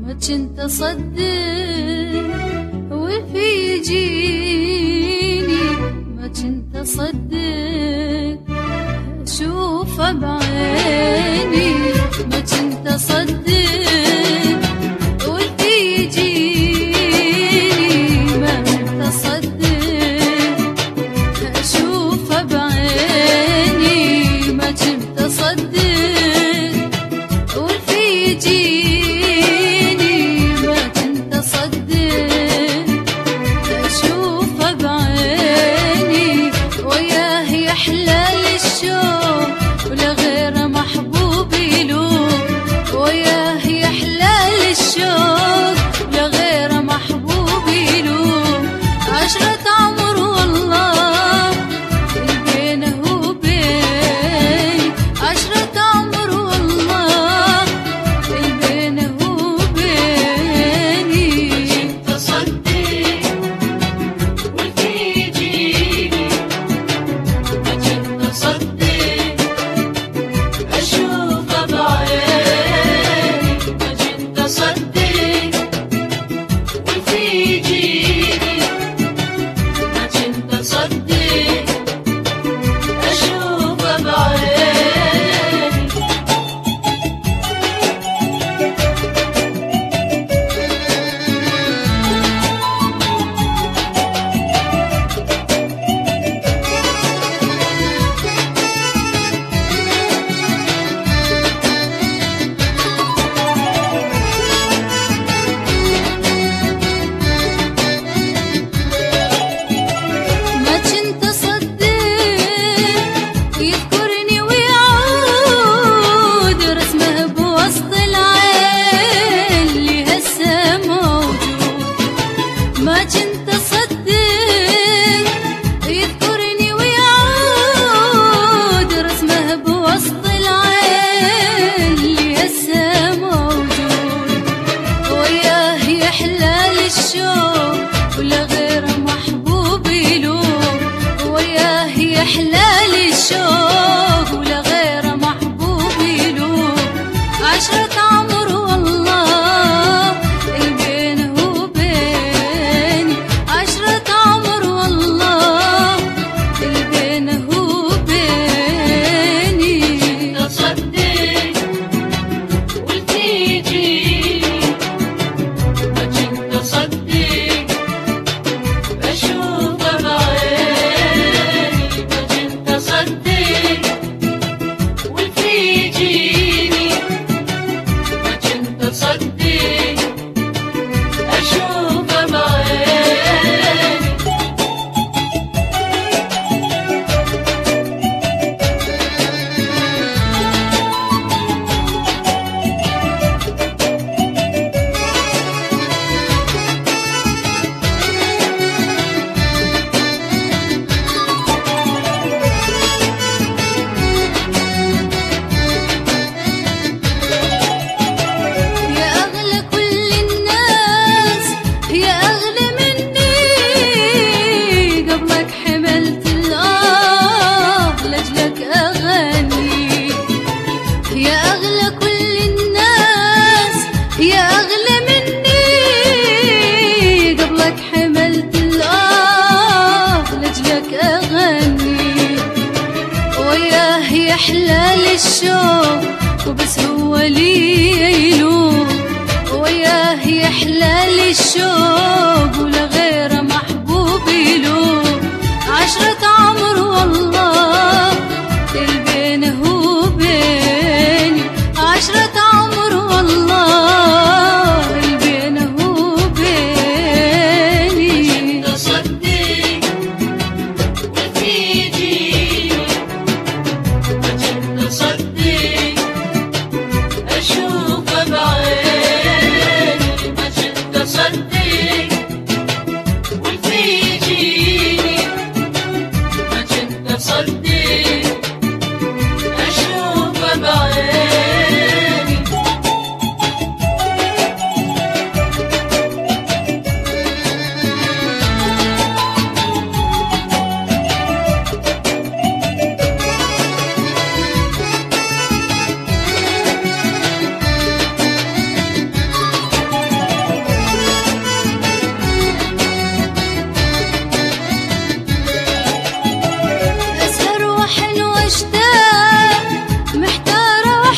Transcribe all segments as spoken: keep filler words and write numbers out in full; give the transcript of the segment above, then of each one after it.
ما كنت أصدق وفي يجيني، ما كنت أصدق أشوفه بعيني، ما كنت أصدق وفي يجيني، ما كنت أصدق أشوفه بعيني، ما كنت أصدق وفي يجيني، ما كنت أصدق أشوفه بعيني، وياه يحلى الشوق ولا غير محبوب.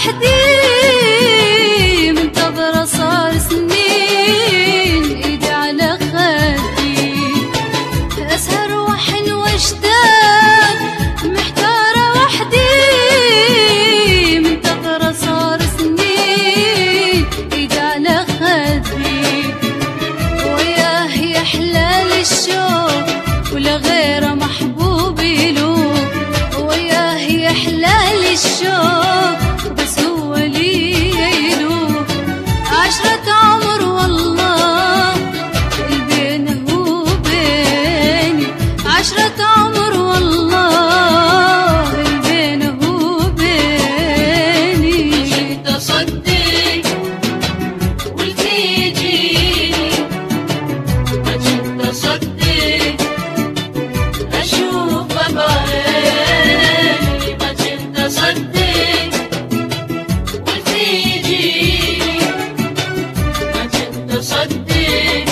وحدي منتظرة صار سنين، ايدي على خدي اسهر واحن واشتاق، محتارة وحدي منتظرة صار سنين، ايدي على خدي وياه يحلال الشوق ولا غير محبوب له، وياه يحلال الشوق بس هو لي يلو. عشرة عمر والله البينه وبيني، عشرة عمر والله البينه وبيني. انت صدق قلت يجيني، ما كنت صدق اشوف بعيني، ما كنت صدق قلت يجيني، ما كنت صدق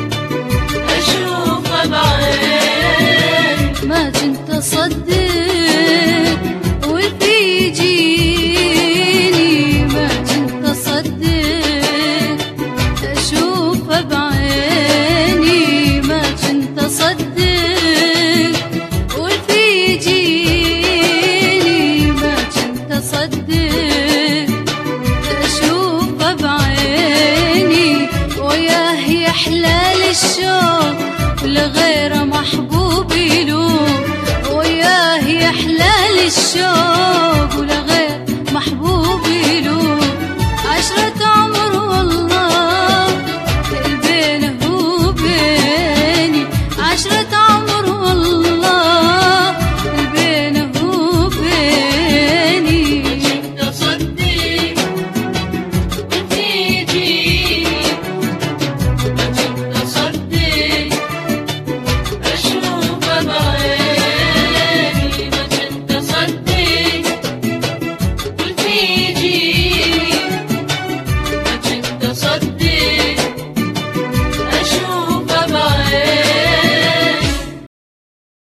اشوف بعيني. ما كنت أصدق وفي يجيني، ما كنت أصدق أشوفه بعيني، ما كنت أصدق وفي يجيني، ما كنت أصدق أشوفه بعيني وياه يحلال الشوق لغير محبوب له، وياه يحلال الشوق